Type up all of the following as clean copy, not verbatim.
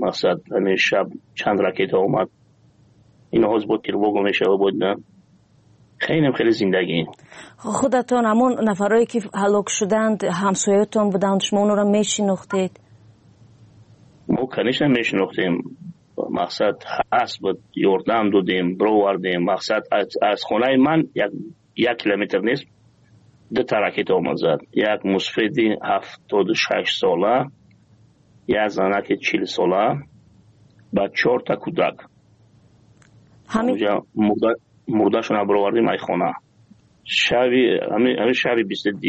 مقصد همین شب چند راکت اومد. این حوض بود تیرواگو میشه بود. نه خیلی زندگی. خودتان همون نفرایی که هلاک شدند همسایه‌تان بودند، شما اون را میشناختید؟ ما کنیش نمیشناختیم. مقصد هست بود یردم دادیم برووردیم. مقصد از خونه من 1 کیلومتر نیست 2 تا راکت اومد زد. یک مسفیدی 76 ساله، یک زنک 40 ساله با 4 تا کودک. همینجا مرداشون برووردیم ای خونه. همین شبی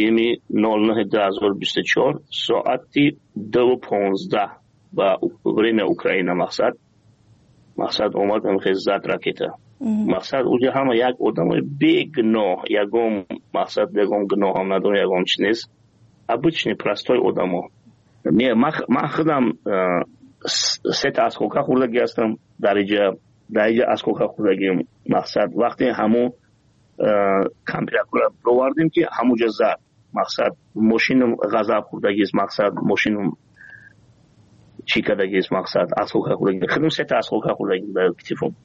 22/09/2024 ساعتی 2:15 با بریم اوکراین. مقصد اومد هم خیلی زد راکت. مقصد اونجا همه یک آدم بیگناه، یکم مقصد یکم گناه هم نداره، یکم چی نیست. обычный простой آدم ها. من خودم 3 تا اسکوکا خوردگی هستم. در اینجا اسکوکا خوردگیم. مقصد وقتی همون کمپیاکو را برووردیم که همونجا زد. مقصد ماشین غذا خوردگی است. مقصد ماشین چی کردگی است. مقصد اسکوکا خوردگی. خودم 3 تا اسکوکا خوردگی در کتفم.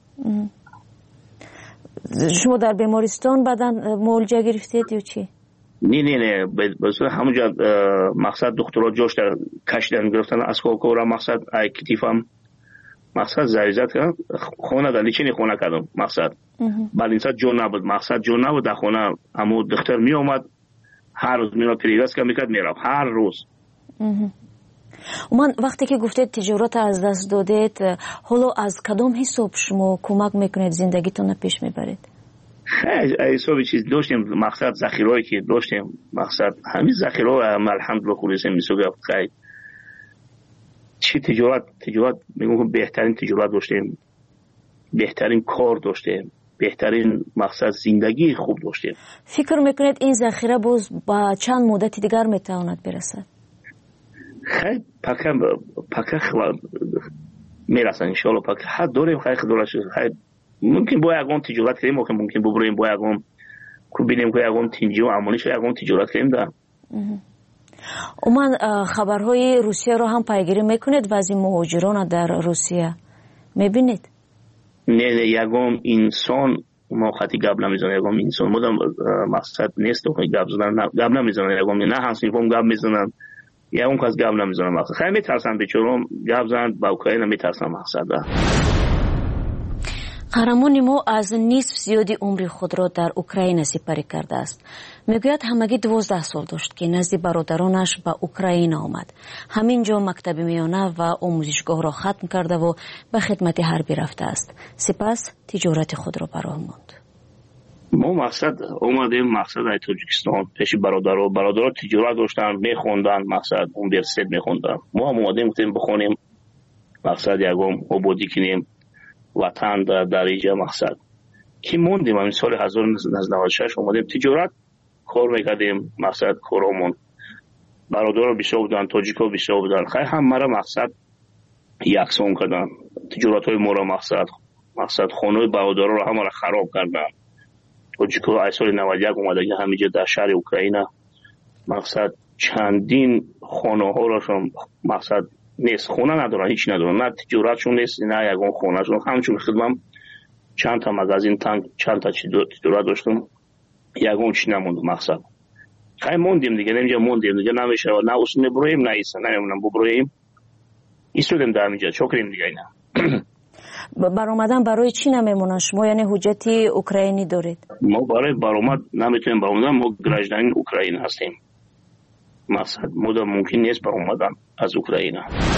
شما در بیمارستان بعداً معالجه گرفتید یا چی؟ نه بس همونجا مقصد دکترها جوش در کشیدن گرفتن اسکوکا را. مقصد ای کتفم مقصد زریزت کردم خونه در لیچینی خونه کردم. مقصد بعد اینسا جون نبود. مقصد جون نبود در خونه. همون دکتر می اومد هر روز میرا پریرس که میکرد میرم هر روز. من وقتی که گفتید تجارت از دست دادید، حالا از کدام حساب شما کمک میکنید زندگیتون پیش میبرید؟ خیلی حساب چیز داشتیم. مقصد ذخیرهایی که داشتیم. مقصد همین ذخیره الحمدلله خلاصه میسوگه. خیلی چی تجارت میگم بهترین تجارت داشتیم، بهترین کار داشتیم، بهترین مقصد زندگی خوب داشتیم. فکر میکنید این ذخیره باز با چند مدت دیگر میتواند برسد؟ خیلی پکه میرسن انشالله. پکه حد داریم. خیلی خیلی ممکن با یکم تجارت کنیم. ممکن ببریم با یکم که بینیم که یکم تنجی و عمالیش یکم تجارت کنیم در. من خبرهای روسیه رو هم پیگیری میکنید و از این مهاجران در روسیه میبینید؟ نه یکم انسان ما خطی گب نمیزنه. یکم انسان مدام مقصد نیست که گب نمیزنه. یکم نه همسیفم گب میزنن یا اون کس گب نمیزنن. مقصد خیلی میترسن بیچارم گب زنن با اوکراین میترسن. مقصد قهرمان ما از نصف زیادی عمر خود را در اوکراین سپری کرده است. میگوید همگی 12 سال داشت که نزد برادرانش به اوکراین آمد. همینجا مکتب میانه و آموزشگاه را ختم کرده و به خدمت حربی رفته است. سپس تجارت خود را براه ماند. ما مقصد اومدیم مقصد ای تاجیکستان پیش برادرها تجارت داشتن میخوندن. مقصد یونیورسیته میخوندن. ما هم اومدیم گفتیم بخونیم. مقصد یکم آبادی کنیم وطن در اینجا. مقصد که موندیم همین سال 1996 اومدیم تجارت کار میکردیم. مقصد کارامون برادرها بسیار بودن، تاجیکا بسیار بودن. خیلی هم مرا مقصد یکسان کردن. تجارت های ما را مقصد خانه برادرها را همه را خراب کردن. تاجیکا ای سال 91 اومده که همینجا در شهر اوکراین مقصد چندین خانه ها را مقصد نیست، خونه ندارن، هیچ ندارن، نه تجارتشون نیست نه یگان خونهشون. همچون خدمم چند تا مغازین تانک چند تا تجارت داشتم یگان چی نموند. مقصد خیلی موندیم دیگه. اینجا موندیم دیگه. نمیشه نه اصلا برویم نه ایسا نمیمونم ببرویم ایستودیم در اینجا چکریم دیگه. اینا برآمدن برای چی نمیمونن شما؟ یعنی حجتی اوکراینی دارید؟ ما برای برآمد نمیتونیم برآمدن. ما گراجدان اوکراین هستیم. مقصد مدام ممکن نیست برآمدن از اوکراین.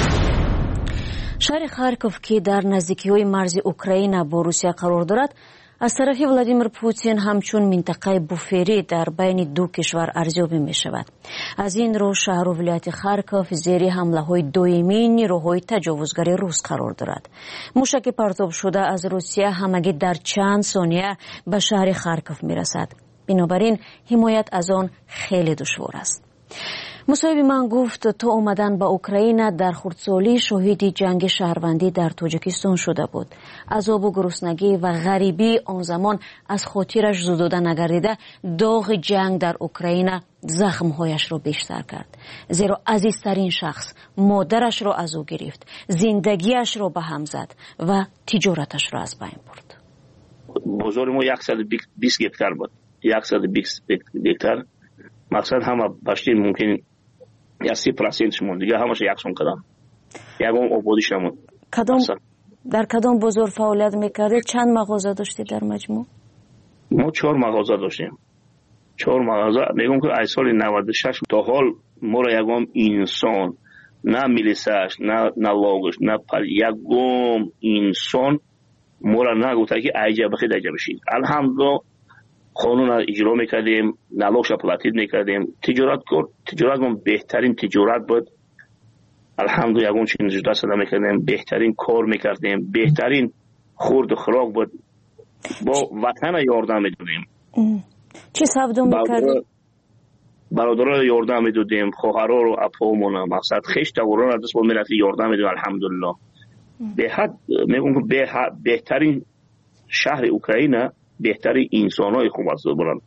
شهر خارکوف که در نزدیکی‌های مرز اوکراین با روسیه قرار دارد از طرف ولادیمیر پوتین همچون منطقه بوفری در بین دو کشور ارزیابی می شود. از این رو شهر و ولایت خارکوف زیر حمله های دائمی نیروهای تجاوزگری روس قرار دارد. موشک پرتاب شده از روسیه همگی در چند ثانیه به شهر خارکوف می رسد. بنابراین حمایت از آن خیلی دشوار است. مصاحب من گفت تا اومدن با اوکراین در خردسالی شاهد جنگ شهروندی در تاجیکستان شده بود. عذاب و گرسنگی و غریبی آن زمان از خاطرش زدوده نگردیده داغ جنگ در اوکراین زخمهایش را بیشتر کرد، زیرا عزیزترین شخص مادرش را از او گرفت، زندگیش را به هم زد و تجارتش را از بین برد. بازار ما 120 هکتار بود. 120 هکتار مقصد همه پشتی ممکن 30% مون، دیگه همش یکسان کردم. یکم آبادیش نمون. در کدام بازار فعالیت میکردید؟ چند مغازه داشتید در مجموع؟ ما 4 مغازه داشتیم. 4 مغازه. میگم که از سال 96 تا حال ما را یکم انسان، نه میلیساش، نه لاگش، نه یکم انسان ما را نگفته که ایجا بخید ایجا بشید. الحمدلله قانون را اجرا میکردیم، نلاگش پلاتید میکردیم. تجارت بهترین تجارت بود. الحمدلله یکم چیز دست میکردیم، بهترین کار میکردیم، بهترین خورد و خوراک بود. با وطن یاردم میدادیم. چی سبدا میکردیم؟ برادرها یاردم میدادیم، خواهرها رو، اپامون، مقصد خیش دوران دست با ملت یاردم میدادیم. الحمدلله به حد میگم که بهترین شهر اوکراین، بهترین انسانای خوب است برن.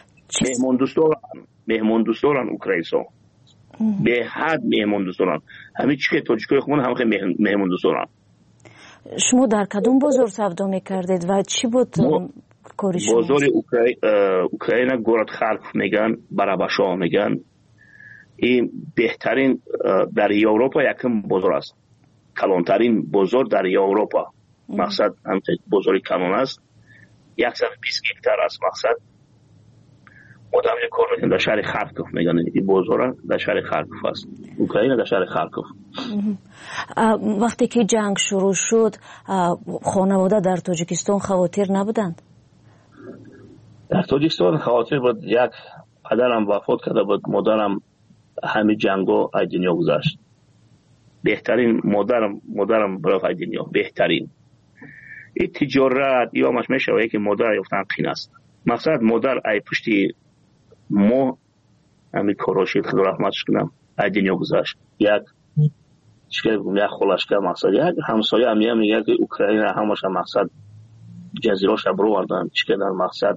مهمان دوستان اوکراینسا به حد مهمان دوستان. همین چیه تاجیکای خودمون هم خیلی مهمان دوستان. شما در کدوم بازار سبدا میکردید و چی بود کاری شما؟ بازار اوکراین گورد خارکوف میگن، براباشا میگن. این بهترین در اروپا یکم بازار است. کلانترین بازار در اروپا. مقصد هم بازار کلان است. 120 هکتار است. مقصد مدام یک کار میکنن در شهر خارکوف میگن. این بازار در شهر خارکوف است. اوکراین در شهر خارکوف. وقتی که جنگ شروع شد خانواده در تاجیکستان خواتیر نبودند؟ در تاجیکستان خواتیر بود. یک پدرم وفات کرده بود، مادرم همه جنگو از دنیا گذشت. بهترین مادرم برای دنیا بهترین. این تجارت یامش میشه که مادر یفتن قین است. مقصد مادر ای پشتی ما همین کاراشید خدا رحمتش کنم از دنیا گذشت. یک خلاص که مقصد یک همسایه هم میگه که اوکراین همش مقصد جزیراش برو وردن چیکار در مقصد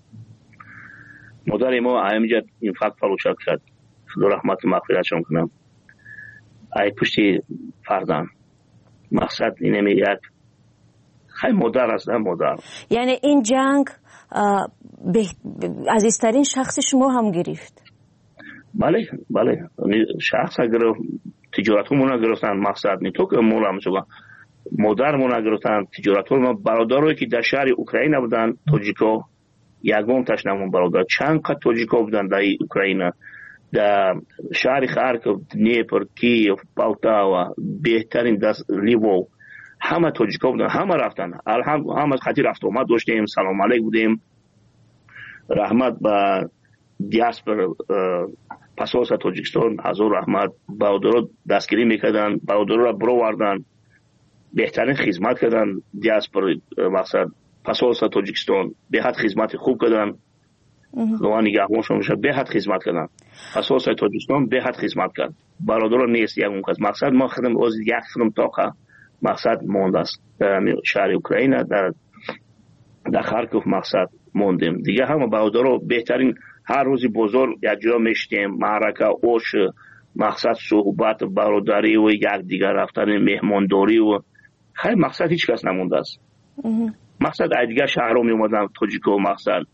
مادر ما همینجا این فقط فروشات کرد. خدا رحمت مغفرتش کنم. ای پشتی فردان مقصد اینه میگه خیلی مادر است. مادر یعنی این جنگ عزیزترین شخص شما هم گرفت؟ بله شخص گرفت. تجارتمون گرفتن. مقصد نی تو که مولا میشوگا مادرمون گرفتن. تجارتمون برادرایی که در شهر اوکراین بودن تاجیکا یگان تشنمون برادر چند قد تاجیکا بودن در اوکراین، در شهر خارکوف، دنیپر، کیف، پولتاوا، بهترین دست لیوو همه تاجیکا بودن. همه رفتن. همه خاطر رفت اومد داشتیم. سلام علیک بودیم. رحمت به دیاسپور پاسپورت تاجیکستان هزار رحمت. برادرها دستگیری میکردن، برادرها را برو وردن، بهترین خدمت کردن. دیاسپور مقصد پاسپورت تاجیکستان به حد خدمت خوب کردن. لوانی نگهبانشون میشه به حد خدمت کردن. پاسپورت تاجیکستان به حد خدمت کرد. برادرها نیست یک اون مقصد ما خدم از یک خدم تاقه مقصد مونده است. شهر اوکراین در خارکوف مقصد موندیم. دیگه همه برادرها بهترین هر روزی بازار یک جا میشتیم، معرکه اوش مقصد صحبت برادری و یک دیگر رفتن مهمانداری و خیلی مقصد هیچ کس نمونده است. مقصد دیگه شهرها می اومدن تاجیکو مقصد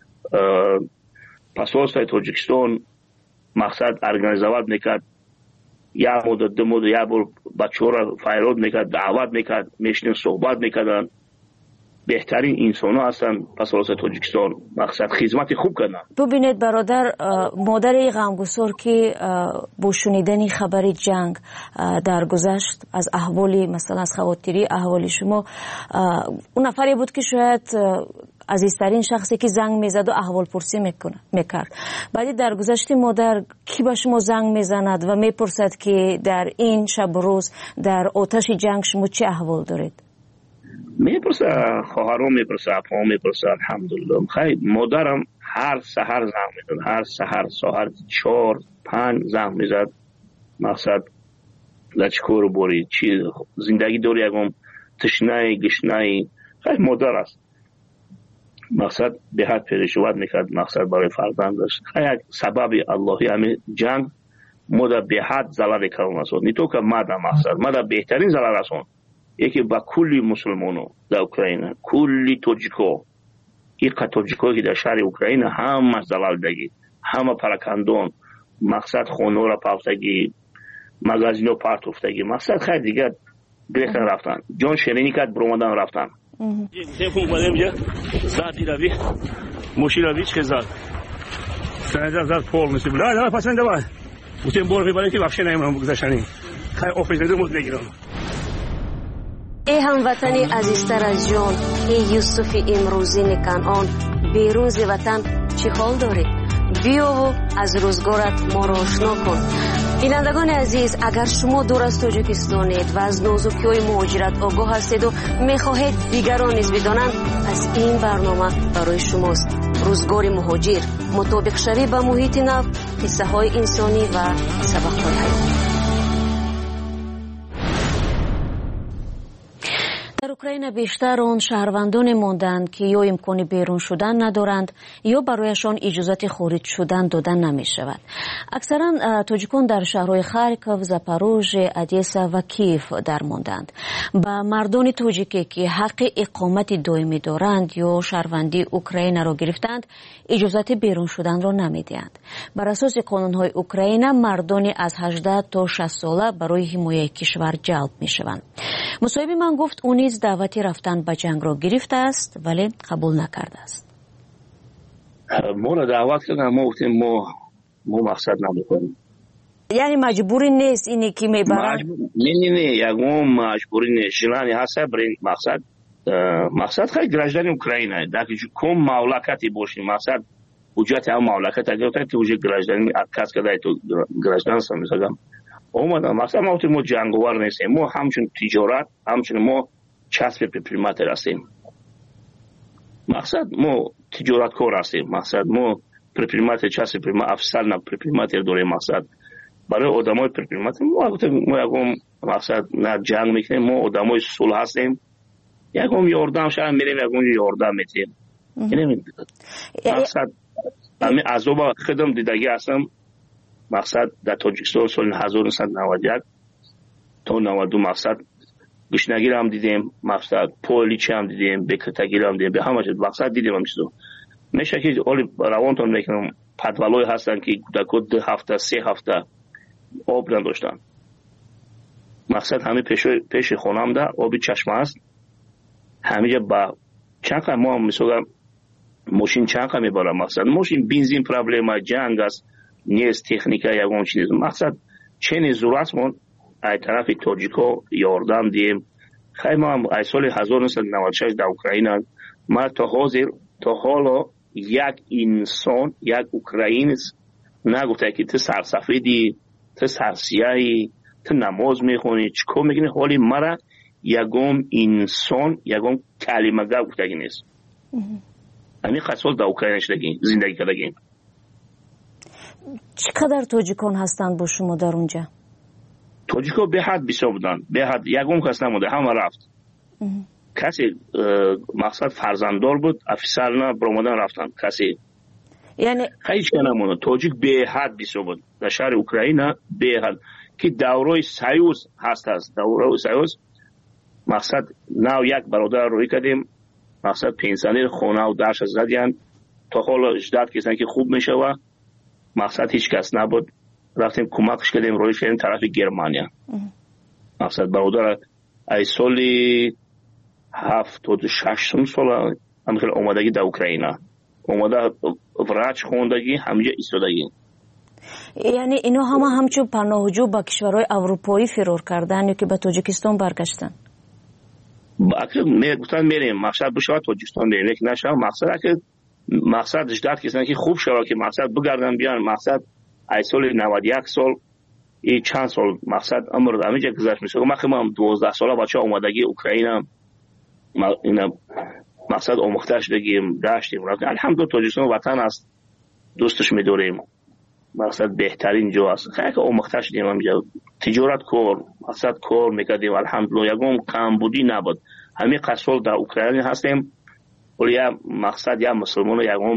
پاسپورت تاجیکستان مقصد ارگانیزواد میکرد. یا مدت دو مدت یا بار بچه ها را فیراد میکرد، دعوت میکرد، میشنیم صحبت میکردن. بهترین انسان ها هستن پاسپورت تاجیکستان مقصد خدمت خوب کردن. ببینید برادر، مادر غمگسار که با شنیدن خبر جنگ درگذشت از احوالی مثلا از خواتیری احوالی شما، اون نفری بود که شاید عزیزترین شخصی که زنگ میزد و احوال پرسی میکرد. بعدی درگذشت مادر کی به شما زنگ میزند و میپرسد که در این شب روز در آتش جنگ شما چه احوال دارید؟ میپرسه خواهرام، میپرسه اپام، میپرسه. الحمدلله خیلی مادرم هر سحر زنگ میزد. هر سحر ساعت 4-5 زنگ میزد. مقصد لچکور بوری چی زندگی داری یکم تشنه گشنه. خیلی مادر است. مقصد به حد پرشوت میکرد، مقصد برای فرزندش. یک سبب اللهی همین جنگ مده به حد ضرر کردن است. نه تو که مقصد بهترین ضرر است یکی با کلی مسلمانو در اوکراین، کلی توجیکو، این توجیکو که در شهر اوکراین همه ضرر دگی، همه پراکندون، مقصد خونه را پافتگی، مغازینو پارت افتگی، مقصد خیلی دیگه گرفتن رفتن، جان شیرینی کرد برومدن رفتن. تلفن اومدم جا زادی روی ماشین روی چه زاد زاد پول نسی بلا نه پسند با گفتم برو ببرید که واقعا نمیرم گذاشتنی خیلی آفیس ندارم بگیرم. ای هموطنی عزیزتر از جان، ای یوسف امروزی کنعان، بیرون ز وطن چه حال داری؟ بیا و از روزگارت ما را آشنا کن. بینندگان عزیز، اگر شما دور از تاجیکستانید و از نازکی‌های مهاجرت آگاه هستید و می‌خواهید دیگران نیز بدانند، از این برنامه برای شماست. روزگار مهاجر، مطابق شوی با محیط نو، قصه‌های انسانی و سبق‌های حیاتی. در اوکراین بیشتر آن شهروندان ماندند که یا امکان بیرون شدن ندارند یا برایشان اجازه خارج شدن دادن نمی شود. اکثرا تاجیکان در شهرهای خارکوف، زاپاروژه، ادیسا و کیف در ماندند. با مردان تاجیکی که حق اقامت دائمی دارند یا شهروندی اوکراین را گرفتند اجازه بیرون شدن را نمی دهند. بر اساس قانونهای اوکراین مردان از 18 تا 60 ساله برای حمایت کشور جلب می شوند. مصاحب من گفت او نیز دعوتی رفتن به جنگ را گرفته است ولی قبول نکرده است. ما را دعوت کردن، ما گفتیم ما مقصد نمیکنیم. یعنی مجبوری نیست اینی که میبرن؟ نه یکم مجبوری نیست. جلانی هست برای مقصد خیلی گرجدن اوکراینه داکی کم مملکتی باشیم. مقصد حجت هم مملکت اگر که وجه گرجدن کس کدای تو گرجدن سمیزگم اومدن. مقصد ما جنگوار نیستیم، ما همچون تجارت، همچون ما چسب پریماتر هستیم. مقصد ما تجارت کار هستیم. مقصد ما پریماتر چسب پریماتر افسر نه پریماتر داریم. مقصد برای آدمای پریماتر ما یکم مقصد نه جنگ میکنیم، ما آدمای صلح هستیم. یکم یاردم شاید میریم، یکم یاردم میتیم. یعنی مقصد همین عذاب خودم دیدگی هستم. مقصد در تاجیکستان سال 1991 تا 92 مقصد گشنگی هم دیدیم، مقصد پولیچی هم دیدیم، بکرتگی هم دیدیم، به همه چیز مقصد دیدیم. هم چیزو میشه که اولی روانتون میکنم پدولای هستن که کودکو 2 هفته 3 هفته آب نداشتن. مقصد همه پیش خونم ده آبی چشمه است. همه با چند ما میسوگم ماشین چند میبرم. مقصد ماشین بنزین پرابلم جنگ است نیست، تکنیکا یکم چیز. مقصد چه ضرورت مون ای طرف تاجیکو یاردم دیم. خیلی ما هم ای سال 1996 در اوکراین ما تا حالا یک انسان، یک اوکراینس نگفته که تو سرسفیدی، تو سرسیاهی، تو نماز میخونی، چیکار میکنی، حالی مرا یکم انسان یکم کلمه گفتگی نیست. همین خاصول در اوکراین زندگی کردگیم. چقدر تاجیکان هستند با شما در اونجا؟ تاجیکا به حد بسیار بودن، به حد یکم کس نموده، همه رفت. کسی مقصد فرزنددار بود، افسر نه برآمدن رفتن. کسی یعنی هیچ که نمونه. تاجیک به حد بسیار بود در شهر اوکراین، به حد که دورای سیوز هست. دورای سیوز مقصد نو یک برادر روی کردیم، مقصد پنسیونر خونه و درش زدیان تا حالا 18 کسان که خوب میشه و مقصد هیچ کس نبود. رفتیم کمکش کردیم، روی شدیم طرف گرمانیا. مقصد برادر ای سالی 76 سال همخیل اومدگی در اوکراین اومده وراج خوندگی همینجا ایستادگی. یعنی اینا همچون پناهجو با کشورهای اروپایی فرار کردن یا که به تاجیکستان برگشتن؟ گفتن میریم مقصد بشه تاجیکستان میریم، یک نشه مقصد 18 کسانی که خوب شده که مقصد بگردن بیان. مقصد ای سال 91 سال ای چند سال مقصد عمر همینجا گذشت میشه. من 12 ساله بچه اومدگی اوکراین اینا مقصد آموختش بگیم داشتیم. الحمدلله تاجیکستان وطن است، دوستش میداریم. مقصد بهترین جا است. خیلی آموختش دیم همینجا تجارت کار، مقصد کار میکردیم. الحمدلله یکم کمبودی نبود. همین قصول در اوکراین هستیم. ولی مقصد یا مسلمان یگم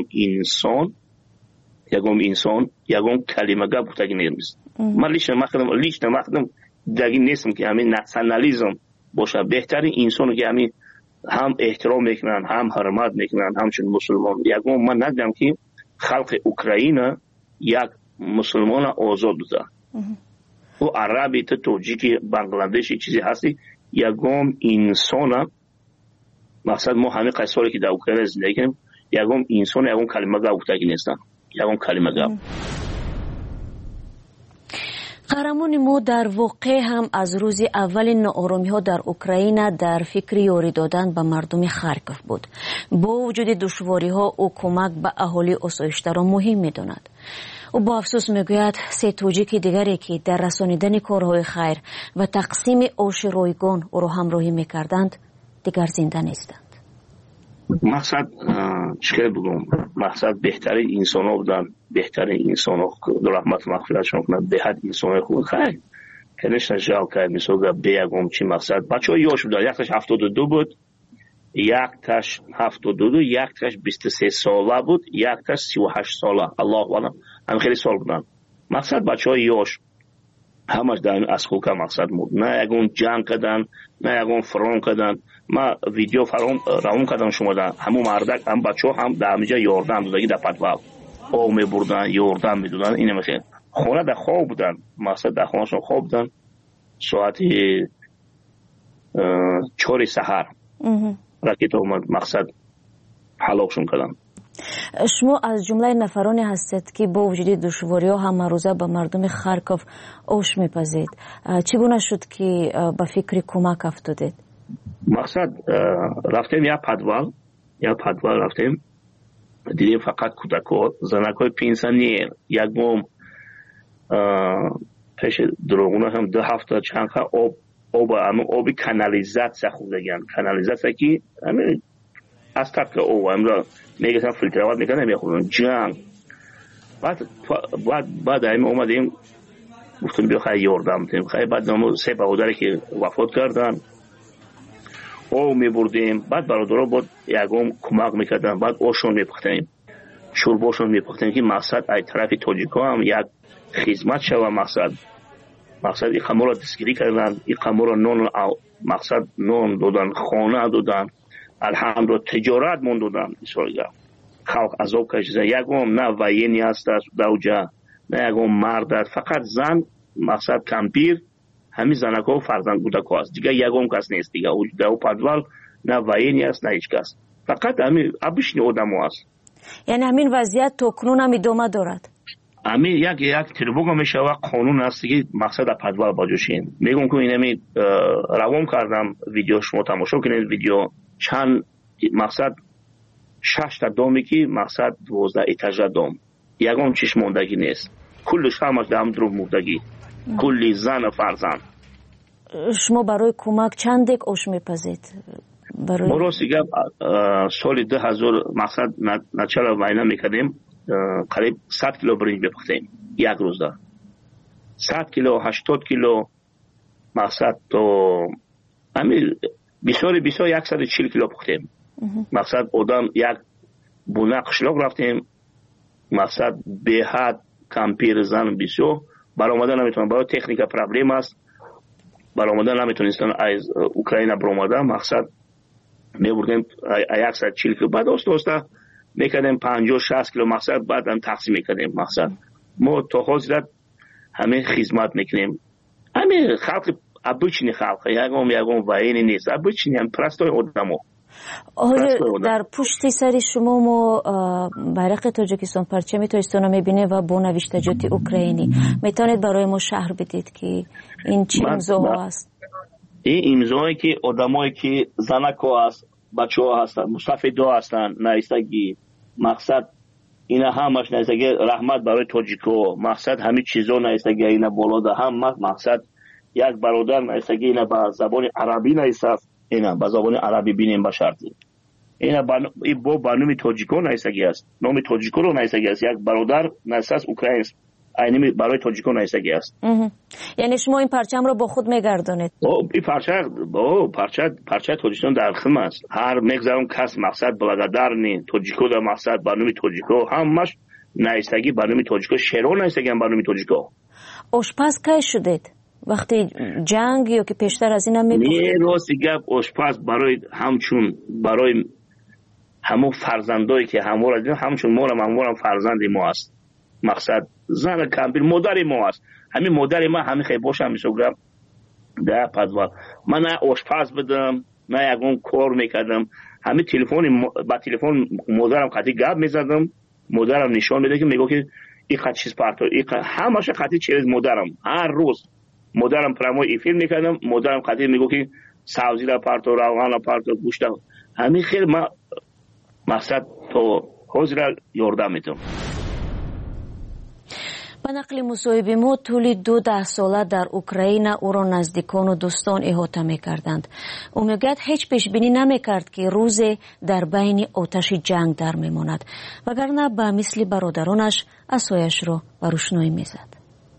انسان یگم کلمه گپ بودگی نیست. من لیش نمخدم دگی نیستم که همین ناسیونالیسم باشه. بهترین انسان که همین هم احترام میکنن هم حرمت میکنن همچون مسلمان. یگم من ندیدم که خلق اوکراین یک مسلمان آزاد بوده. و عربی تا توجیکی بنگلادشی چیزی هستی یگم انسان مقصد ما همه قصاری که در اوکراین زندگی کنیم یگم انسان یگم کلمه گپ بودگی نیستن. یگم کلمه گپ. قهرمان ما در واقع هم از روز اول ناآرامی ها در اوکراین در فکر یاری دادن به مردم خارکوف بود. با وجود دشواری ها او کمک به اهالی آسایش‌تر را مهم می‌داند. او با افسوس میگوید سه توجیک دیگری که در رسانیدن کارهای خیر و تقسیم آش رایگان او را همراهی می‌کردند دیگر زنده نیستند. مقصد چیکار بگم؟ مقصد بهترین انسان ها بودن. بهترین انسان ها رحمت مغفرتشون کنند. به حد انسان های خوب خیر کنش نجال کرد. مثلا بیگم چی مقصد بچه ها یاش بودن. یک تاش 72 بود، یک تاش 72، یک تاش 23 ساله بود، یک تاش 38 ساله. الله اکبر. هم خیلی سال بودن. مقصد بچه های یاش همش در از خوکا مقصد بود. نه یکون جنگ کردن، نه یکون فرام کردن. ما ویدیو فرام کردم شما در همون مردک هم بچه هم در همینجا یاردن بودن در پدوال او می بردن یاردن می دودن. اینه میخواه خونه در خواب بودن. مقصد در خونه شون خواب بودن ساعت 4 سحر راکت اومد مقصد حلاکشون کردن. شما از جمله نفرانی هستید که با وجود دشواری ها همه روزه به مردم خارکوف آش میپزید. چگونه شد که به فکر کمک افتادید؟ مقصد رفتیم یا پدوال رفتیم دیدیم فقط کودک‌ها زنک‌های پنسیونر یک بوم پیش دروغونه هم 2 هفته چند آب کانالیزاسیا خوردگن. کانالیزاسیا که همین از طرف او امروز میگن فیلترات میکنن میخورن جنگ. بعد همین اومدیم گفتم بیا خیلی یاردم بدیم. خیلی بعد نامو 3 برادری که وفات کردن او میبردیم. بعد برادرها بود یکم کمک میکردن. بعد اوشون میپختیم شورباشون میپختیم که مقصد ای طرف تاجیکا هم یک خدمت شوه. مقصد این خمر را دستگیری کردن. این خمر را نون مقصد نون دادن، خانه دادن، الحمدلله تجارت من دادن. خلق عذاب کشیدن. یکم نه وینی است دوجه، نه یکم مرد، فقط زن مقصد کمپیر همین زنکا و فرزند کودک‌ها است. دیگه یکم کس نیست. دیگه در پدوال نه وینی است نه هیچ کس، فقط همین ابشنی آدم‌ها است. یعنی همین وضعیت تا کنون هم ادامه دارد. همین یک تربوگا میشه و قانون است که مقصد پدوال باجوشین. میگم که اینمی روام کردم ویدیو شما تماشا کنید. ویدیو چند مقصد 6 تا دومی که مقصد 12 ایتاژ دوم یکم چیش موندگی نیست. کلش همش دام درو موندگی. کلی زن و فرزند. شما برای کمک چند دک آش میپزید؟ ما راستی سال 2000 مقصد نچلا وینا میکردیم قریب 100 کیلو برنج بپختیم یک روز دا. 100 کیلو 80 کیلو مقصد تو همین بسیار 140 کیلو پختیم. مقصد آدم یک بونه قشلاق رفتیم. مقصد به حد کمپیر زن بسیار برآمدن نمیتونن. برای تکنیک پرابلم است. برآمدن نمیتونستن از اوکراین برآمدن. مقصد میبردیم 140 کیلو. بعد دوستا میکردیم 50-60 کیلو مقصد بعد هم تقسیم میکردیم. مقصد ما تا حاضرت همه خدمت میکنیم. همه خلق ابوچنی خلق یکم وینی نیست. ابوچنی هم پرستای آدمو. در پشت سر شما ما بیرق تاجیکستان پرچم تاجیکستان میبینه و با نوشتجات اوکراینی. میتونید برای ما شرح بدید که این چه امضاها است؟ این امضایی که آدمایی که زنکا است، بچه‌ها هستن، مستفیدا هستن، نایستگی. مقصد اینا همش نایستگی رحمت برای تاجیکو. مقصد همین چیزا نایستگی اینا بالا ده هم مقصد یک برادر نایستگی اینا به زبان عربی نایست. اینا به زبان عربی بینیم به شرطی. اینا با بانومی تاجیکو نایستگی است. نام تاجیکو رو نایستگی است. یک برادر نایست اوکراین اینی برای تاجیکان ایستگی است. یعنی شما این پرچم رو با خود میگردونید؟ این پرچه تاجیکستان در خدمت است. هر میگذارم کس مقصد بلادرنی تاجیکو در مقصد برنامه تاجیکو همش نایستگی برنامه تاجیکو شیرون نایستگی هم برنامه تاجیکو. آشپز کی شدید؟ وقتی جنگ یا که پیشتر از این هم میگفتید؟ نه راستی گپ آشپز برای همچون برای همون فرزندایی که همو را دیدن همچون ما فرزند ما است. مقصد زن کمپیر مادر ما است. همین مادر ما همین خیلی باشم میشوگم در پدوال من نه آشپز بدم نه یکون کار میکردم. همین با تلفن مادرم خطی گپ میزدم. مادرم نشان میده که میگه که این خط چیز پارتو همش خطی چیز مادرم هر روز مادرم پراموی ای فیلم میکردم. مادرم خطی میگه که سبزی را پارتو روغن را پارتو گوشت همین خیلی ما مقصد تو حاضر یاردم میتم. با نقل مصاحبه ما طول 12 ساله در اوکراین او را نزدیکان و دوستان احاطه میکردند. او میگوید هیچ پیش بینی نمیکرد که روز در بین آتش جنگ در میماند وگرنه به مثل برادرانش عصایش را بر روشنایی میزد.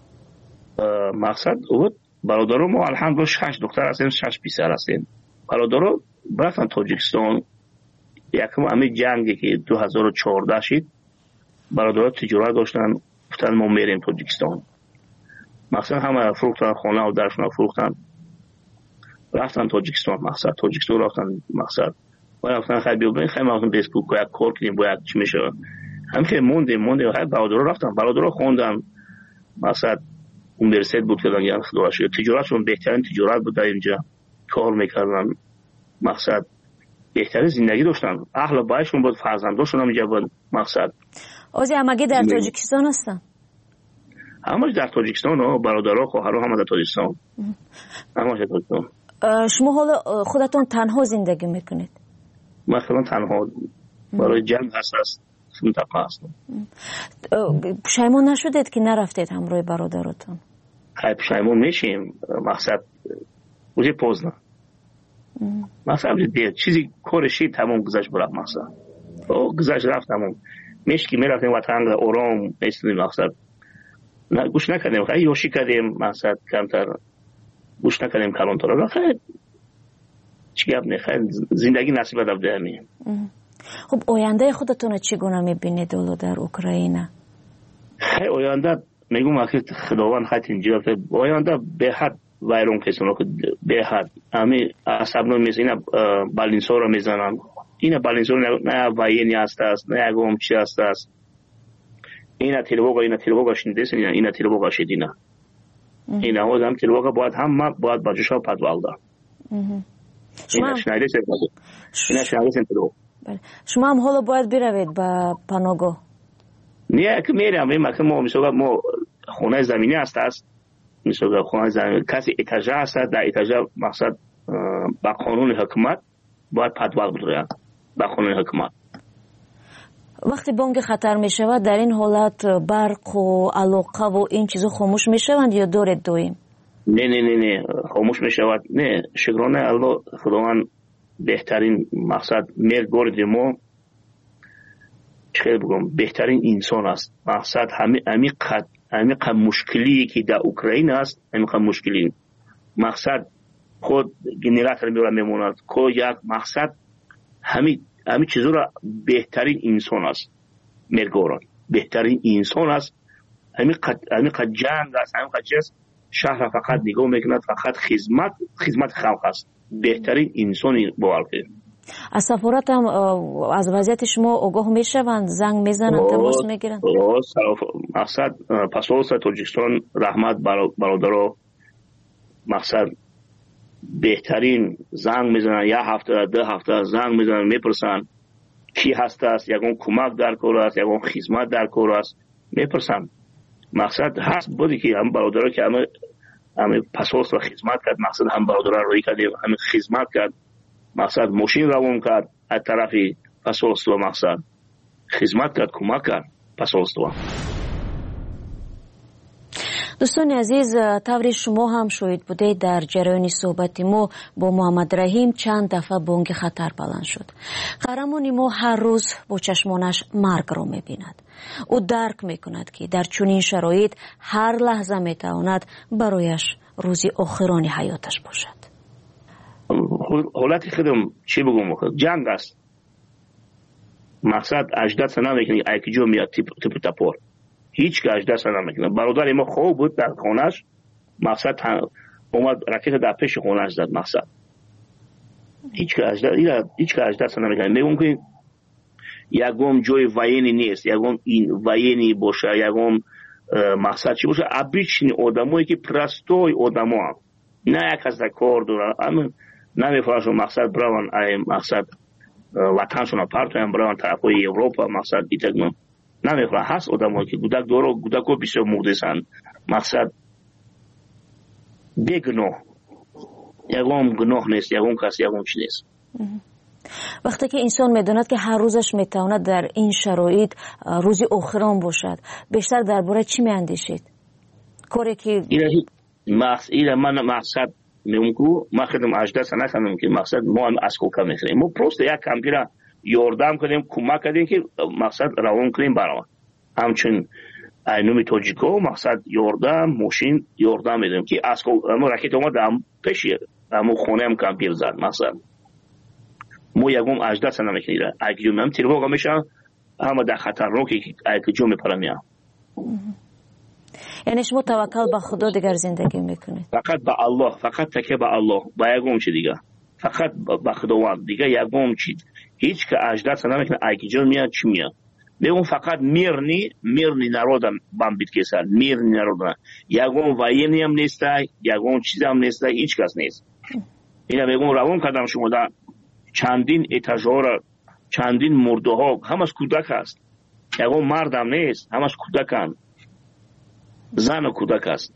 مقصد او برادران ما الحمدلله 6 دختر هستیم 6 پسر هستیم. برادران رفتن تاجیکستان یکم همین جنگی که 2014 شد برادران تجارت داشتن گفتن ما میریم تاجیکستان. مثلا همه فروختن خانه و درشون فروختن رفتن تاجیکستان. مقصد تاجیکستان رفتن مقصد و رفتن خیلی بیابین خیلی مقصد بیسکوک یک کار کنیم باید چی میشه هم خیلی موندیم خیلی برادران رفتن برادران خوندن مقصد اونیورسیت بود که دنگیان خدا شد تجارتشون بهترین تجارت بود در اینجا کار میکردن. مقصد بهترین زندگی داشتن اهل بایشون بود فرزنداشون هم اینجا بود. مقصد اوزی همگی در تاجیکستان هستن؟ همش در تاجیکستان و برادرها خواهرها همه در تاجیکستان. همش در تاجیکستان. شما حالا خودتون تنها زندگی میکنید؟ من خودم تنها برای جنگ هست منطقه هستم. پشیمون نشدید که نرفتید همراه برادرتون؟ خیلی پشیمون میشیم. مقصد اوزی پوزنه مقصد دیر چیزی کارشی تمام گذشت برد. مقصد گذشت رفت تمام میشکی میرفتیم وطن آرام ایستیم. مقصد گوش نکردیم خیلی یوشی کردیم. مقصد کمتر گوش نکردیم کلانتر را خیلی چی گپ نه خیلی زندگی نصیب داده همین. خب آینده خودتون چگونه میبینید در اوکراین؟ خیلی آینده میگم که خداوند خیلی اینجا آینده به حد ویرون کسانو که به حد همین عصبنا میزنن بالینسا رو میزنن. این بالینسا نه واینی هست نه اگم چی هست این تلوگا شنیده این تلوگا شدینا این آدم تلوگا باید هم باید باجشا پدوالدا این شنیده تلوگا. شما هم حالا باید بروید به پناهگاه؟ نه که میرم ما میسوگا ما خونه زمینی هست میسوگا خونه زمینی کسی اتاجه هست در اتاجه مقصد با قانون حکومت باید پدوال بدوید با قانون حکومت. وقتی بانک خطر می شود در این حالت برق و علاقه و این چیزا خاموش می شوند یا دارید دویم؟ نه خاموش می شود. نه شکرانه الله خداوند بهترین مقصد مرگورد ما چه بگم بهترین انسان است. مقصد همین مشکلی که در اوکراین است همین مشکلی مقصد خود گنراتور میموند که یک مقصد همین چیزا را بهترین انسان است. مرگورد بهترین انسان است. همین جنگ است همین چیز شهر فقط نگاه میکند فقط خدمت خلق است. بهترین انسانی باقی. از سفارت هم از وضعیت شما آگاه میشوند زنگ میزنند تماس میگیرند؟ مقصد پاسپورت تاجیکستان رحمت برادرها مقصد بهترین زنگ میزنن یک هفته 2 هفته زنگ میزنن میپرسن کی هست یکون کمک در کار است یکون خدمت در کار است میپرسن. مقصد هست بودی که هم برادرها که همه پاسپورت و خدمت کرد. مقصد هم برادرها روی کردیم همه خدمت کرد. مقصد ماشین روان کرد از طرف پاسپورت و مقصد خدمت کرد کمک کرد پاسپورت. دوستان عزیز، طوری شما هم شاهد بودید در جریان صحبت ما با محمد رحیم چند دفعه بانگ خطر بلند شد. قهرمان ما هر روز با چشمانش مرگ را می‌بیند. او درک می‌کند که در چنین شرایط هر لحظه می‌تواند برایش روزی آخرانی حیاتش باشد. حالت خودم چی بگم، جنگ است. مقصد اجداد سنا میکنه ایکی جو میاد تیپ تپور، هیچ که اجداد سنا میکنه. برادر ما خوب بود در خونش، مقصد اومد راکت در پیش خونش زد. مقصد هیچ که اجداد سنا میکنه. میگم که یکم جای وینی نیست، یکم این وینی باشه، یکم مقصد چی باشه، ابیچنی آدمایی که پرستوی آدما نه یک از کار دارن، اما نمیفهمن مقصد برون ای مقصد وطنشون پارتویم برون طرفای اروپا. مقصد ایتگم نمیفهمن هست آدمایی که گودک دارو گودکو بسیار مرده‌اند. مقصد بگناه، یکم گناه نیست، یکم کسی یکم چی نیست. وقتی که انسان میداند که هر روزش میتواند در این شرایط روزی آخران باشد، بیشتر درباره چی میاندیشید؟ کاری که من مقصد میگم ما خودم اجدا سنا کنم که مقصد ما از کوکا میخریم، ما پروست یک کمپیرا یاردم کنیم، کمک کنیم که مقصد روان کنیم برام. همچنین اینومی توجیکو مقصد یاردم ماشین یاردم میدیم که از ما راکت اومد هم پیشیه همون خونه هم کمپیر زد. مقصد ما یکم اجدا سنا میکنیم اگه من تیرواقع میشم اما در خطر رو که اگه جو میپرم. یعنی شما توکل به خدا دیگر زندگی میکنید؟ فقط به الله، فقط تکیه به الله، با یکم چی دیگه، فقط به خداوند دیگه. یکم چی هیچ که اجدا سنا میکنه اگه جو میاد چی میاد. میگم فقط میرنی نرودم بام بیت کسر میرنی نرودم، یکم وینی هم نیست، یکم چیز هم نیست، هیچ کس نیست. اینا میگم روان کردم شما در چندین اتاژها، چندین مرده ها همش کودک هست، یکم مرد هم نیست، همش کودکن، زن و کودک است.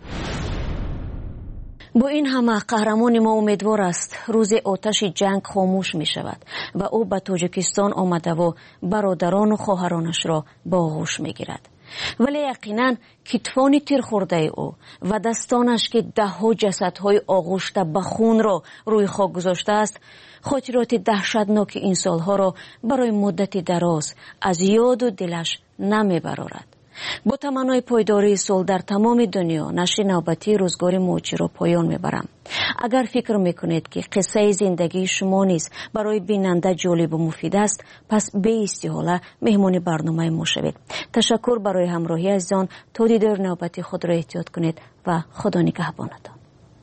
با این همه قهرمان ما امیدوار است روز آتش جنگ خاموش می شود و او به تاجیکستان آمده و برادران و خواهرانش را با آغوش می گیرد. ولی یقینا کتفان تیر خورده او و دستانش که دهها جسدهای آغوشته به خون را روی خاک گذاشته است، خاطرات دهشتناک این سالها را برای مدت دراز از یاد و دلش نمی برارد. با تمنای پایداری صلح در تمام دنیا نشر نوبتی روزگار موچی را پایان میبرم. اگر فکر میکنید که قصه زندگی شما نیز برای بیننده جالب و مفید است، پس به استحاله مهمان برنامه ما شوید. تشکر برای همراهی عزیزان. تا دیدار نوبتی خود را احتیاط کنید و خدا نگهبانتان.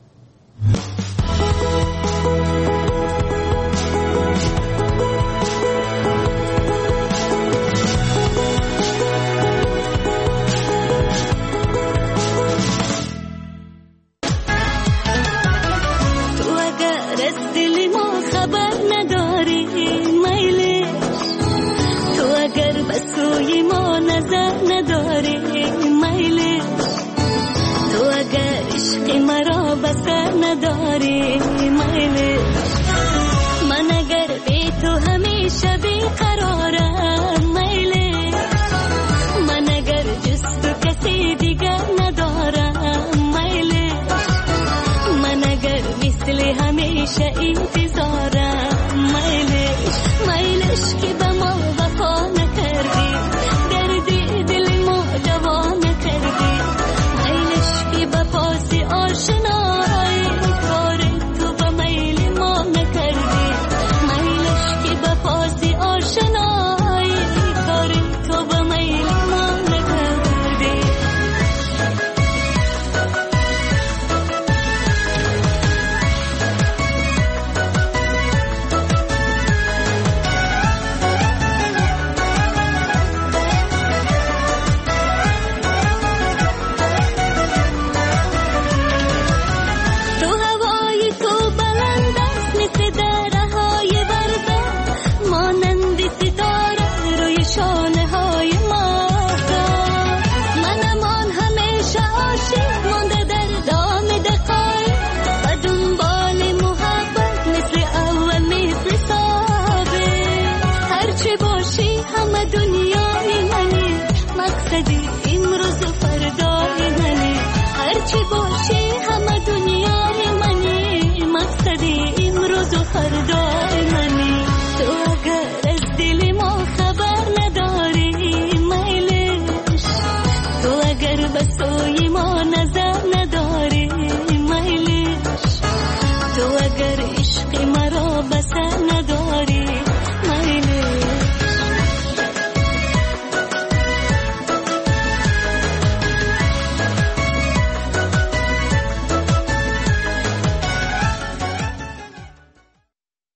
من اگر بی تو همیشه بی قرارم میلی، من اگر جز تو کسی دیگر ندارم میلی، من اگر مثل همیشه انتظارم میلیش که